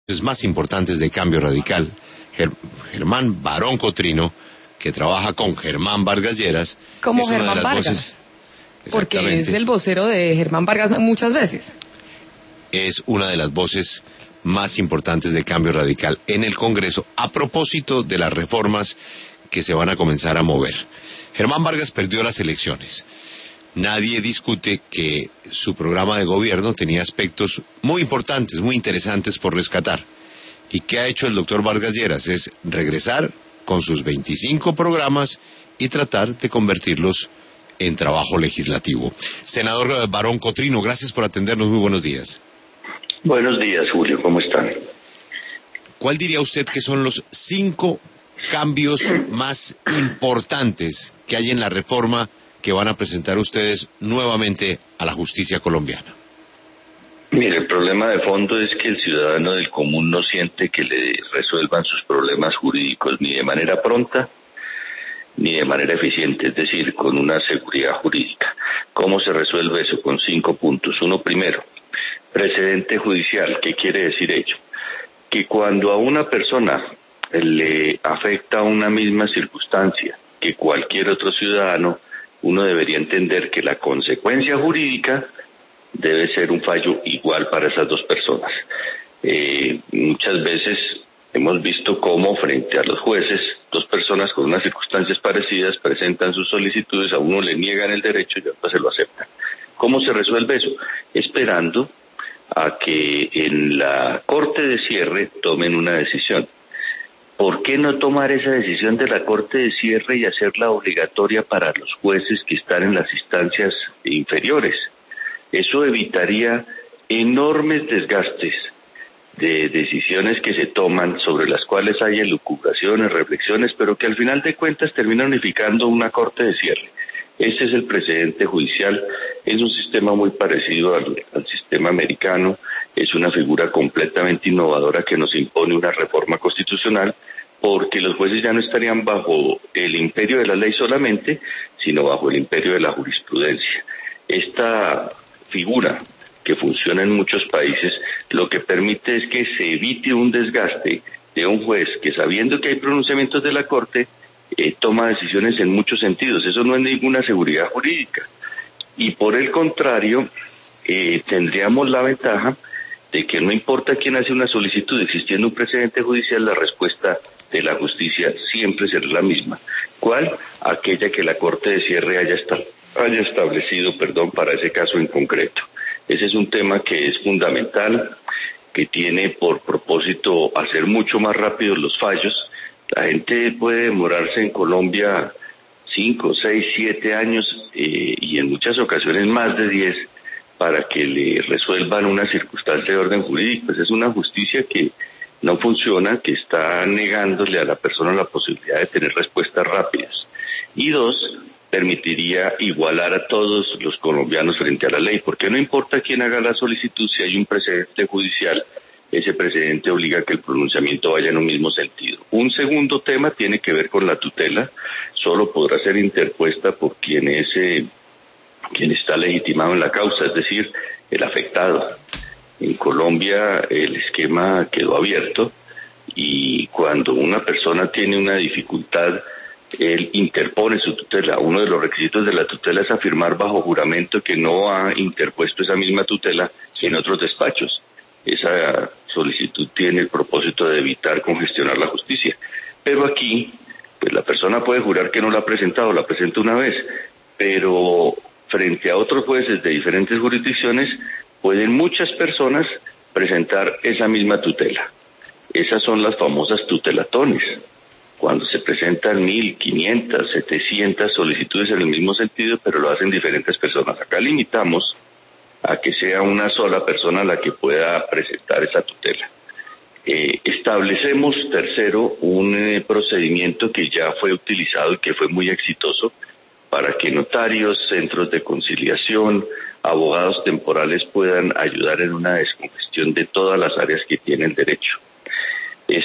más importantes de Cambio Radical, Germán Barón Cotrino, que trabaja con Germán Vargas Lleras. Como Germán Vargas, porque es el vocero de Germán Vargas muchas veces. Es una de las voces más importantes de Cambio Radical en el Congreso, a propósito de las reformas que se van a comenzar a mover. Germán Vargas perdió las elecciones. Nadie discute que su programa de gobierno tenía aspectos muy importantes, muy interesantes por rescatar. ¿Y qué ha hecho el doctor Vargas Lleras? Es regresar con sus 25 programas y tratar de convertirlos en trabajo legislativo. Senador Barón Cotrino, gracias por atendernos. Muy buenos días. Buenos días, Julio. ¿Cómo están? ¿Cuál diría usted que son los 5 cambios más importantes que hay en la reforma que van a presentar ustedes nuevamente a la justicia colombiana? Mire, el problema de fondo es que el ciudadano del común no siente que le resuelvan sus problemas jurídicos ni de manera pronta ni de manera eficiente, es decir, con una seguridad jurídica. ¿Cómo se resuelve eso? Con 5 puntos. Uno, primero, precedente judicial. ¿Qué quiere decir ello? Que cuando a una persona le afecta una misma circunstancia que cualquier otro ciudadano, uno debería entender que la consecuencia jurídica debe ser un fallo igual para esas dos personas. Muchas veces hemos visto cómo frente a los jueces, dos personas con unas circunstancias parecidas presentan sus solicitudes, a uno le niegan el derecho y a otro se lo aceptan. ¿Cómo se resuelve eso? Esperando a que en la corte de cierre tomen una decisión. ¿Por qué no tomar esa decisión de la corte de cierre y hacerla obligatoria para los jueces que están en las instancias inferiores? Eso evitaría enormes desgastes de decisiones que se toman, sobre las cuales hay elucubraciones, reflexiones, pero que al final de cuentas terminan unificando una corte de cierre. Ese es el precedente judicial. Es un sistema muy parecido al sistema americano. Es una figura completamente innovadora que nos impone una reforma constitucional, porque los jueces ya no estarían bajo el imperio de la ley solamente, sino bajo el imperio de la jurisprudencia. Esta figura, que funciona en muchos países, lo que permite es que se evite un desgaste de un juez que, sabiendo que hay pronunciamientos de la Corte, toma decisiones en muchos sentidos. Eso no es ninguna seguridad jurídica. Y por el contrario, tendríamos la ventaja de que no importa quién hace una solicitud, existiendo un precedente judicial, la respuesta de la justicia siempre será la misma. ¿Cuál? Aquella que la Corte de Cierre haya establecido, para ese caso en concreto. Ese es un tema que es fundamental, que tiene por propósito hacer mucho más rápidos los fallos. La gente puede demorarse en Colombia 5, 6, 7 años y en muchas ocasiones más de 10 para que le resuelvan una circunstancia de orden jurídico. Pues es una justicia que no funciona, que está negándole a la persona la posibilidad de tener respuestas rápidas. Y 2, permitiría igualar a todos los colombianos frente a la ley, porque no importa quién haga la solicitud, si hay un precedente judicial, ese precedente obliga a que el pronunciamiento vaya en un mismo sentido. Un segundo tema tiene que ver con la tutela. Solo podrá ser interpuesta por quien está legitimado en la causa, es decir, el afectado. En Colombia el esquema quedó abierto y cuando una persona tiene una dificultad, él interpone su tutela. Uno de los requisitos de la tutela es afirmar bajo juramento que no ha interpuesto esa misma tutela en otros despachos. Esa solicitud tiene el propósito de evitar congestionar la justicia. Pero aquí, pues la persona puede jurar que no la ha presentado, la presenta una vez, pero frente a otros jueces de diferentes jurisdicciones, pueden muchas personas presentar esa misma tutela. Esas son las famosas tutelatones, cuando se presentan 1.500, 700 solicitudes en el mismo sentido, pero lo hacen diferentes personas. Acá limitamos a que sea una sola persona la que pueda presentar esa tutela. Establecemos, tercero, un procedimiento que ya fue utilizado y que fue muy exitoso para que notarios, centros de conciliación, abogados temporales puedan ayudar en una descongestión de todas las áreas que tiene el derecho. Esto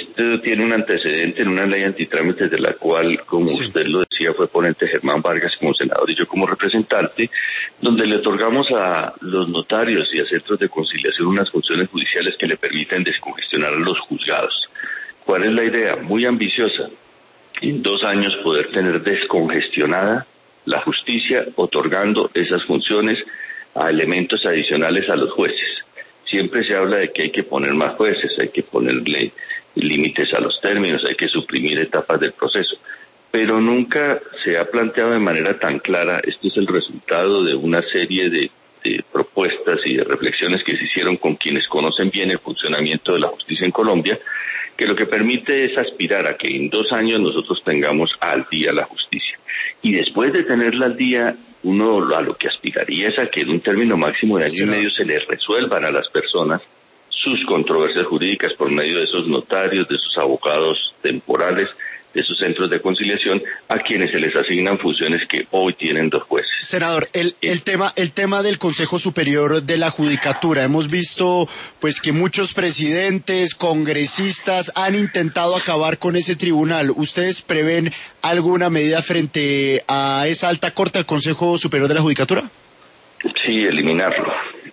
tiene un antecedente en una ley antitrámites de la cual, como usted lo decía, fue ponente Germán Vargas como senador y yo como representante, donde le otorgamos a los notarios y a centros de conciliación unas funciones judiciales que le permiten descongestionar a los juzgados. ¿Cuál es la idea? Muy ambiciosa. En 2 años poder tener descongestionada la justicia, otorgando esas funciones a elementos adicionales a los jueces. Siempre se habla de que hay que poner más jueces, hay que ponerle límites a los términos, hay que suprimir etapas del proceso, pero nunca se ha planteado de manera tan clara. Esto es el resultado de una serie de propuestas y de reflexiones que se hicieron con quienes conocen bien el funcionamiento de la justicia en Colombia, que lo que permite es aspirar a que en 2 años nosotros tengamos al día la justicia. Y después de tenerla al día, uno a lo que aspiraría es a que en un término máximo de año y medio se les resuelvan a las personas sus controversias jurídicas por medio de esos notarios, de esos abogados temporales, de esos centros de conciliación, a quienes se les asignan funciones que hoy tienen 2 jueces. Senador, el tema del Consejo Superior de la Judicatura, hemos visto pues que muchos presidentes, congresistas han intentado acabar con ese tribunal. ¿Ustedes prevén alguna medida frente a esa alta corte, al Consejo Superior de la Judicatura? Sí, eliminarlo,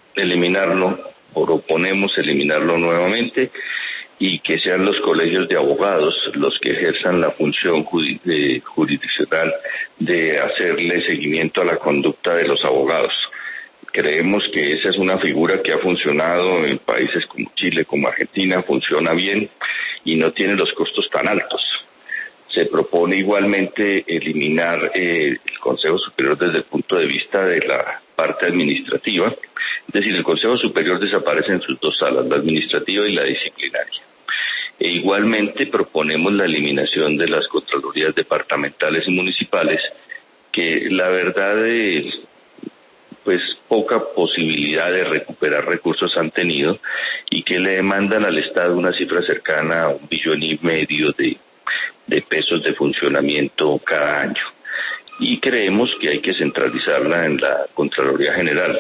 proponemos eliminarlo nuevamente, y que sean los colegios de abogados los que ejerzan la función jurisdiccional de hacerle seguimiento a la conducta de los abogados. Creemos que esa es una figura que ha funcionado en países como Chile, como Argentina, funciona bien y no tiene los costos tan altos. Se propone igualmente eliminar el Consejo Superior desde el punto de vista de la parte administrativa, es decir, el Consejo Superior desaparece en sus 2 salas, la administrativa y la disciplinaria. E igualmente proponemos la eliminación de las contralorías departamentales y municipales, que la verdad pues poca posibilidad de recuperar recursos han tenido y que le demandan al Estado una cifra cercana a $1,5 billones de pesos de funcionamiento cada año. Y creemos que hay que centralizarla en la Contraloría General.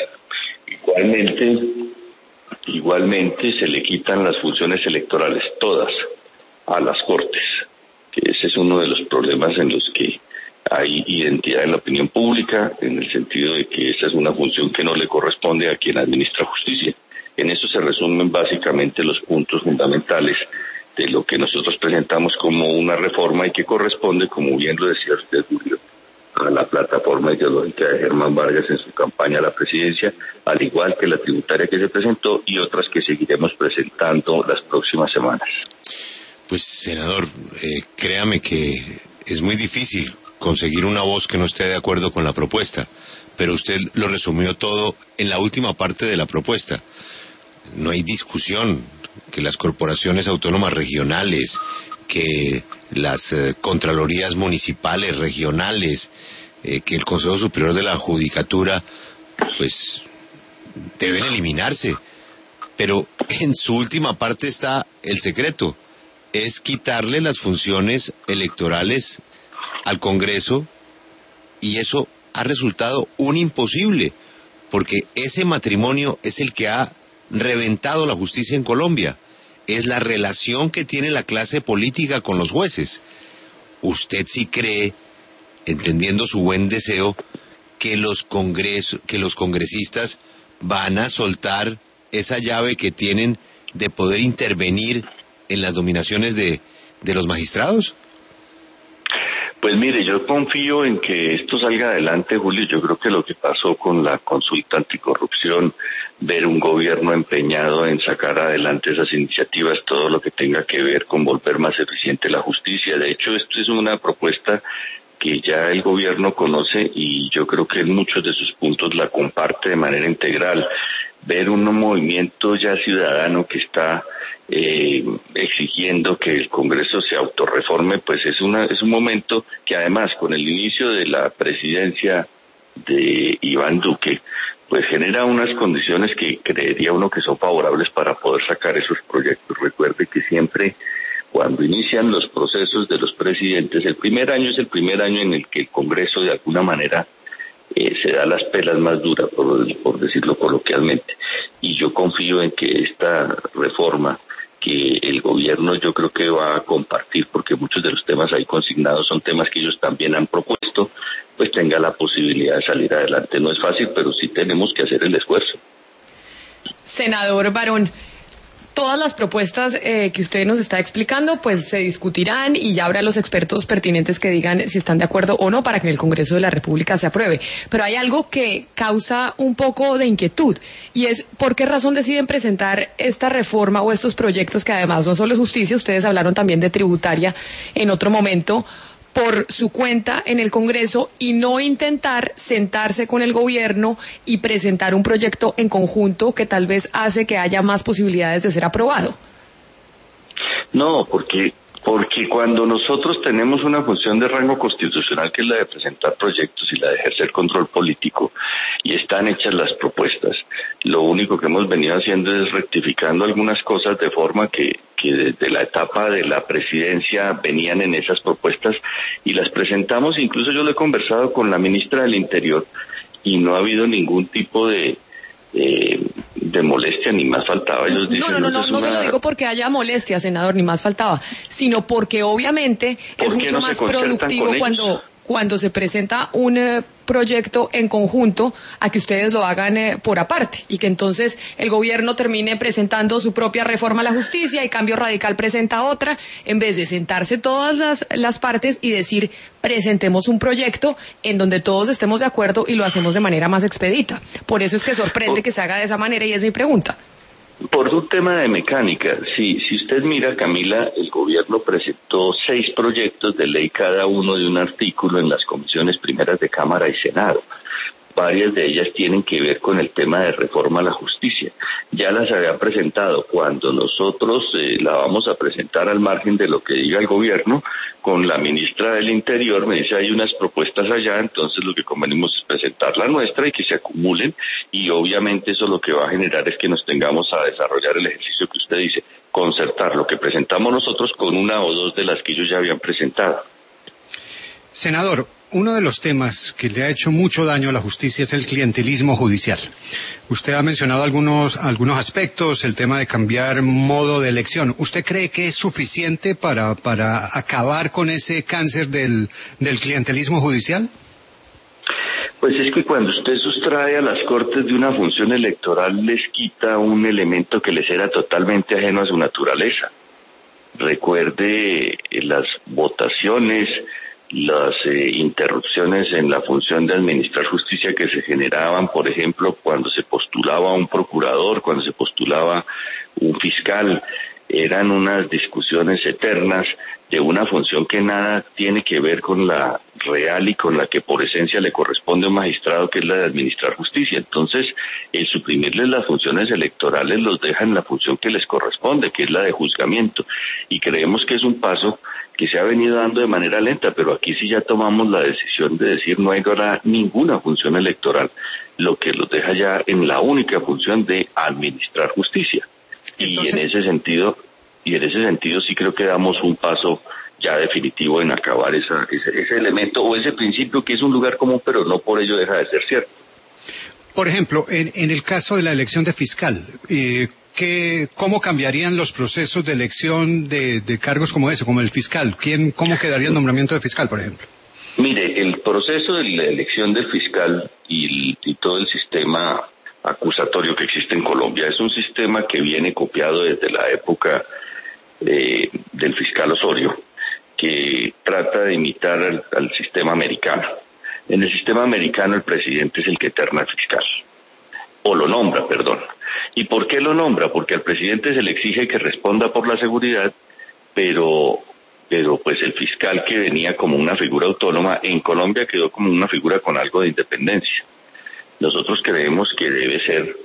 Igualmente se le quitan las funciones electorales todas a las Cortes, que ese es uno de los problemas en los que hay identidad en la opinión pública, en el sentido de que esa es una función que no le corresponde a quien administra justicia. En eso se resumen básicamente los puntos fundamentales de lo que nosotros presentamos como una reforma y que corresponde, como bien lo decía usted, Julio, a la plataforma ideológica de Germán Vargas en su campaña a la presidencia, al igual que la tributaria que se presentó y otras que seguiremos presentando las próximas semanas. Pues, senador, créame que es muy difícil conseguir una voz que no esté de acuerdo con la propuesta, pero usted lo resumió todo en la última parte de la propuesta. No hay discusión que las corporaciones autónomas regionales, que las contralorías municipales, regionales, que el Consejo Superior de la Judicatura, pues deben eliminarse. Pero en su última parte está el secreto, es quitarle las funciones electorales al Congreso, y eso ha resultado un imposible, porque ese matrimonio es el que ha reventado la justicia en Colombia. Es la relación que tiene la clase política con los jueces. ¿Usted sí cree, entendiendo su buen deseo, que los congresistas van a soltar esa llave que tienen de poder intervenir en las dominaciones de los magistrados? Pues mire, yo confío en que esto salga adelante, Julio. Yo creo que lo que pasó con la consulta anticorrupción, ver un gobierno empeñado en sacar adelante esas iniciativas, todo lo que tenga que ver con volver más eficiente la justicia. De hecho, esto es una propuesta que ya el gobierno conoce y yo creo que en muchos de sus puntos la comparte de manera integral. Ver un movimiento ya ciudadano que está exigiendo que el Congreso se autorreforme, pues es un momento que además con el inicio de la presidencia de Iván Duque, pues genera unas condiciones que creería uno que son favorables para poder sacar esos proyectos. Recuerde que siempre cuando inician los procesos de los presidentes, el primer año es el primer año en el que el Congreso de alguna manera se da las pelas más duras, por decirlo coloquialmente. Y yo confío en que esta reforma, que el gobierno yo creo que va a compartir, porque muchos de los temas ahí consignados son temas que ellos también han propuesto, pues tenga la posibilidad de salir adelante. No es fácil, pero sí tenemos que hacer el esfuerzo. Senador Barón, todas las propuestas que usted nos está explicando pues se discutirán y ya habrá los expertos pertinentes que digan si están de acuerdo o no para que en el Congreso de la República se apruebe. Pero hay algo que causa un poco de inquietud y es por qué razón deciden presentar esta reforma o estos proyectos que además no solo es justicia, ustedes hablaron también de tributaria en otro momento, por su cuenta en el Congreso y no intentar sentarse con el gobierno y presentar un proyecto en conjunto que tal vez hace que haya más posibilidades de ser aprobado. No, porque cuando nosotros tenemos una función de rango constitucional que es la de presentar proyectos y la de ejercer control político y están hechas las propuestas, lo único que hemos venido haciendo es rectificando algunas cosas de forma que desde la etapa de la presidencia venían en esas propuestas y las presentamos. Incluso yo lo he conversado con la ministra del Interior y no ha habido ningún tipo de molestia, ni más faltaba. Ellos dicen, no se lo digo porque haya molestia, senador, ni más faltaba, sino porque obviamente es mucho más productivo cuando se presenta un proyecto en conjunto a que ustedes lo hagan por aparte y que entonces el gobierno termine presentando su propia reforma a la justicia y Cambio Radical presenta otra, en vez de sentarse todas las partes y decir presentemos un proyecto en donde todos estemos de acuerdo y lo hacemos de manera más expedita. Por eso es que sorprende que se haga de esa manera y es mi pregunta. Por un tema de mecánica, si usted mira, Camila, el gobierno presentó 6 proyectos de ley, cada uno de un artículo en las comisiones primeras de Cámara y Senado. Varias de ellas tienen que ver con el tema de reforma a la justicia. Ya las había presentado. Cuando nosotros la vamos a presentar al margen de lo que diga el gobierno, con la ministra del Interior me dice hay unas propuestas allá, entonces lo que convenimos es presentar la nuestra y que se acumulen, y obviamente eso lo que va a generar es que nos tengamos a desarrollar el ejercicio que usted dice, concertar lo que presentamos nosotros con una o dos de las que ellos ya habían presentado. Senador, uno de los temas que le ha hecho mucho daño a la justicia es el clientelismo judicial. Usted ha mencionado algunos aspectos, el tema de cambiar modo de elección. ¿Usted cree que es suficiente para acabar con ese cáncer del clientelismo judicial? Pues es que cuando usted sustrae a las Cortes de una función electoral, les quita un elemento que les era totalmente ajeno a su naturaleza. Recuerde las votaciones, las interrupciones en la función de administrar justicia que se generaban, por ejemplo, cuando se postulaba un procurador, cuando se postulaba un fiscal, eran unas discusiones eternas de una función que nada tiene que ver con la real y con la que por esencia le corresponde a un magistrado, que es la de administrar justicia. Entonces, el suprimirles las funciones electorales los deja en la función que les corresponde, que es la de juzgamiento, y creemos que es un paso que se ha venido dando de manera lenta, pero aquí sí ya tomamos la decisión de decir no hay ahora ninguna función electoral, lo que los deja ya en la única función de administrar justicia. Entonces, y en ese sentido sí creo que damos un paso ya definitivo en acabar ese elemento o ese principio que es un lugar común, pero no por ello deja de ser cierto. Por ejemplo, en el caso de la elección de fiscal, ¿cómo cambiarían los procesos de elección de cargos como ese, como el fiscal? ¿Cómo quedaría el nombramiento de fiscal, por ejemplo? Mire, el proceso de la elección del fiscal y todo el sistema acusatorio que existe en Colombia es un sistema que viene copiado desde la época del fiscal Osorio, que trata de imitar al sistema americano. En el sistema americano el presidente es el que eterna al fiscal, o lo nombra, perdón. ¿Y por qué lo nombra? Porque al presidente se le exige que responda por la seguridad, pero pues el fiscal, que venía como una figura autónoma, en Colombia quedó como una figura con algo de independencia. Nosotros creemos que debe ser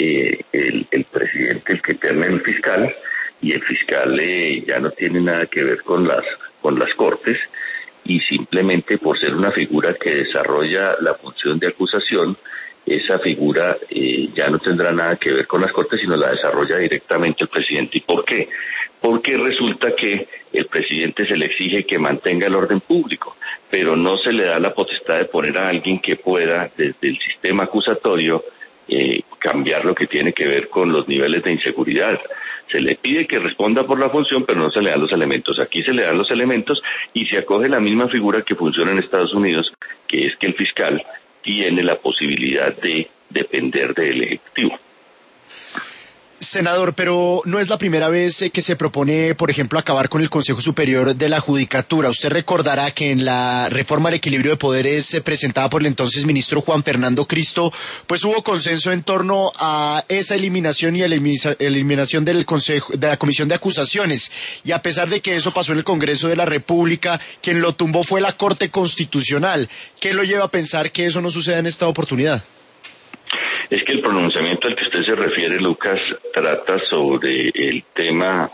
el presidente el que eterna el fiscal, y el fiscal ya no tiene nada que ver con las Cortes, y simplemente por ser una figura que desarrolla la función de acusación, esa figura ya no tendrá nada que ver con las Cortes, sino la desarrolla directamente el presidente. ¿Y por qué? Porque resulta que el presidente se le exige que mantenga el orden público, pero no se le da la potestad de poner a alguien que pueda, desde el sistema acusatorio, cambiar lo que tiene que ver con los niveles de inseguridad. Se le pide que responda por la función, pero no se le dan los elementos. Aquí se le dan los elementos y se acoge la misma figura que funciona en Estados Unidos, que es que el fiscal tiene la posibilidad de depender del Ejecutivo. Senador, pero no es la primera vez que se propone, por ejemplo, acabar con el Consejo Superior de la Judicatura. Usted recordará que en la reforma al equilibrio de poderes presentada por el entonces ministro Juan Fernando Cristo, pues hubo consenso en torno a esa eliminación y eliminación del Consejo, de la Comisión de Acusaciones. Y a pesar de que eso pasó en el Congreso de la República, quien lo tumbó fue la Corte Constitucional. ¿Qué lo lleva a pensar que eso no suceda en esta oportunidad? Es que el pronunciamiento al que usted se refiere, Lucas, trata sobre el tema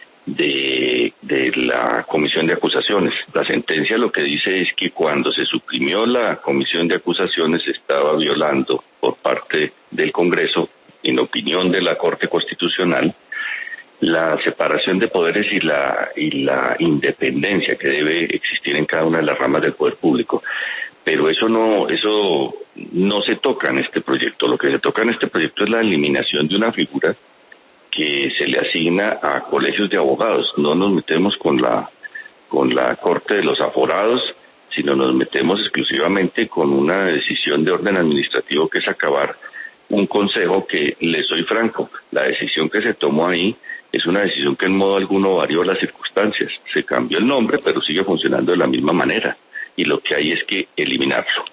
de la comisión de acusaciones. La sentencia lo que dice es que cuando se suprimió la comisión de acusaciones se estaba violando por parte del Congreso, en opinión de la Corte Constitucional, la separación de poderes y la independencia que debe existir en cada una de las ramas del poder público. Pero eso no se toca en este proyecto. Lo que se toca en este proyecto es la eliminación de una figura que se le asigna a colegios de abogados. No nos metemos con la Corte de los Aforados, sino nos metemos exclusivamente con una decisión de orden administrativo, que es acabar un consejo que, le soy franco, la decisión que se tomó ahí es una decisión que en modo alguno varió las circunstancias. Se cambió el nombre, pero sigue funcionando de la misma manera. Y lo que hay es que eliminarlo.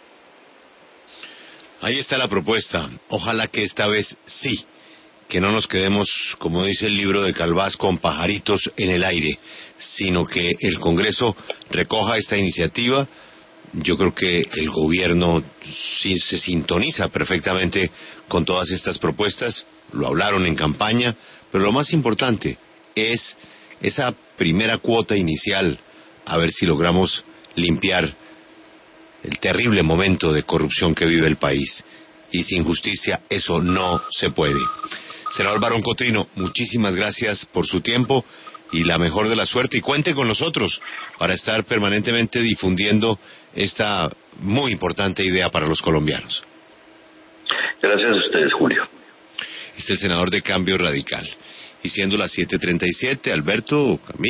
Ahí está la propuesta. Ojalá que esta vez sí, que no nos quedemos, como dice el libro de Calvás, con pajaritos en el aire, sino que el Congreso recoja esta iniciativa. Yo creo que el gobierno sí se sintoniza perfectamente con todas estas propuestas, lo hablaron en campaña, pero lo más importante es esa primera cuota inicial, a ver si logramos limpiar el terrible momento de corrupción que vive el país. Y sin justicia eso no se puede. Senador Barón Cotrino, muchísimas gracias por su tiempo y la mejor de la suerte. Y cuente con nosotros para estar permanentemente difundiendo esta muy importante idea para los colombianos. Gracias a ustedes, Julio. Es el senador de Cambio Radical. Y siendo las 7:37, Alberto,